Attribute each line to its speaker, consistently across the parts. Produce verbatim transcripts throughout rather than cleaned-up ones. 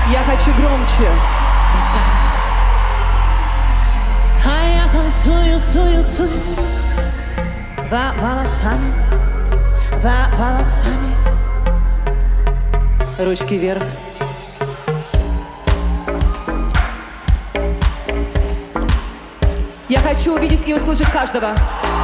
Speaker 1: Я хочу громче. А я танцую, цую, цую во волосами, во волосами. Ручки вверх. Я хочу увидеть и услышать каждого.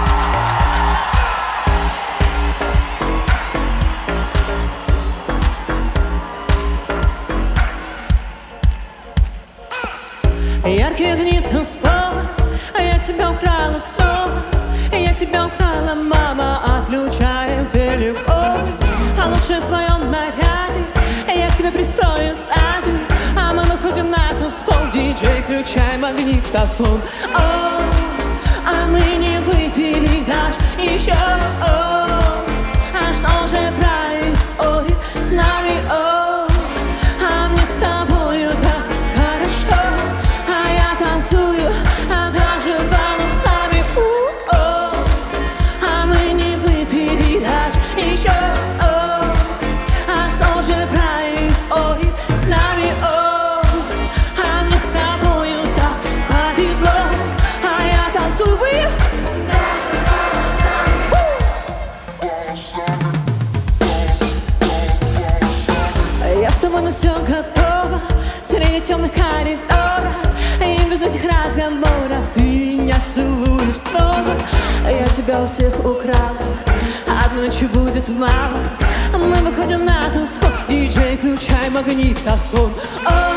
Speaker 1: Яркие огни танцпола, я тебя украла снова. Я тебя украла, мама, отключаем телефон. А лучше в своем наряде я к тебе пристрою сзади. А мы выходим на танцпол, диджей, включай магнитофон. О, а мы не выпили даже еще. О, а что же происходит с нами? О, а мне с тобою так хорошо. А я танцую, а даже волосами. О, а мы не выпили даже еще. О, а что же происходит с нами? О, а мне с тобою так повезло. А я танцую, вы. Я с тобой на все готова. Среди темных коридоров и без этих разговоров ты меня целуешь снова. Я тебя у всех украла, одной ночи будет мало. Мы выходим на танцпол, диджей, включай магнитофон. О,